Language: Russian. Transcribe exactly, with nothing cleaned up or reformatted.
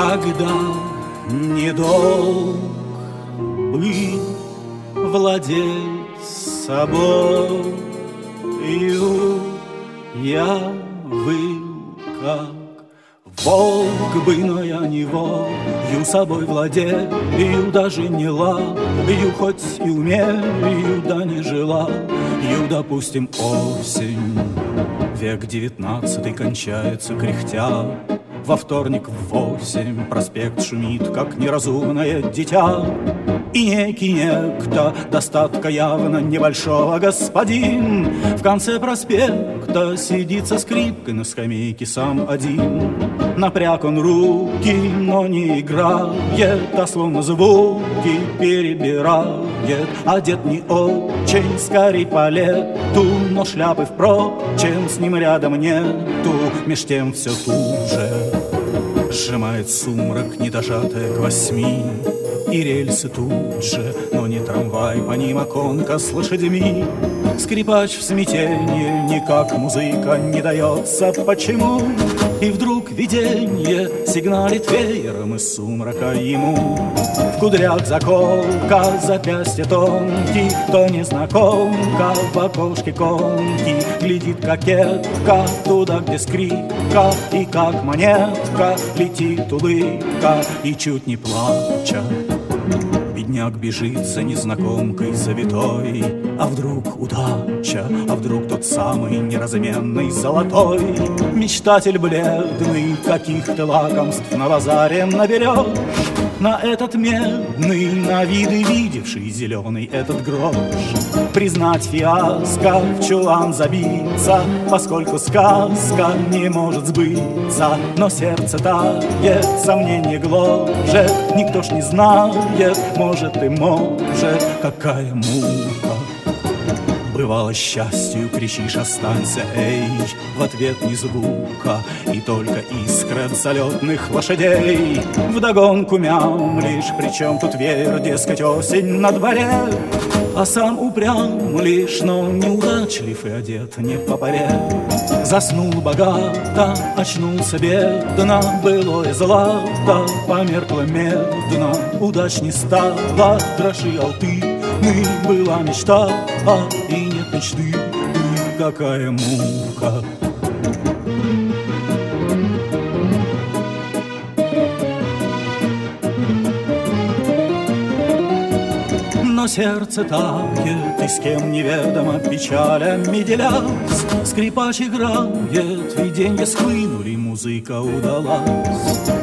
Когда недолг быть владеть собою, я был как волк бы, но я не волк, ю собой владею, даже не лаю, хоть и умею, да не желаю, допустим, осень. Век девятнадцатый кончается кряхтя, во вторник в восемь проспект шумит, как неразумное дитя. И некий некто, достатка явно небольшого господин, в конце проспекта сидит со скрипкой на скамейке сам один. Напряг он руки, но не играет, а словно звуки перебирает. Одет не очень, скорей по лету, но шляпы впрочем с ним рядом нету. Меж тем все туже сжимает сумрак, недожатая к восьми. И рельсы тут же, но не трамвай, по ним оконка с лошадьми. Скрипач в смятении, никак музыка не дается. Почему? И вдруг видение сигналит веером из сумрака ему. В кудрях заколка, запястье тонкий, то незнакомка в окошке конки. Глядит кокетка туда, где скрипка, и как монетка летит улыбка, и чуть не плача бедняк бежит за незнакомкой завитой. А вдруг удача, а вдруг тот самый неразменный золотой мечтатель бледный, каких-то лакомств на базаре наберешь. На этот медный, на виды видевший зеленый этот грош. Признать фиаско, в чулан забиться, поскольку сказка не может сбыться. Но сердце тает, сомнение гложет, никто ж не знает, может и может, какая мука. Бывало счастью, кричишь «останься, эй!» В ответ ни звука, и только искры от залетных лошадей. Вдогонку мямлишь, причем тут веер, дескать, осень на дворе. А сам упрям лишь, но неудачлив и одет не по паре. Заснул богато, очнулся бедно, былое злато померкло медно. Удач не стало, гроши алтыны, была мечта, а и нет мечты, и какая мука. Но сердце тает, и с кем неведомо печалями делясь. Скрипач играет, виденья схлынули, музыка удалась.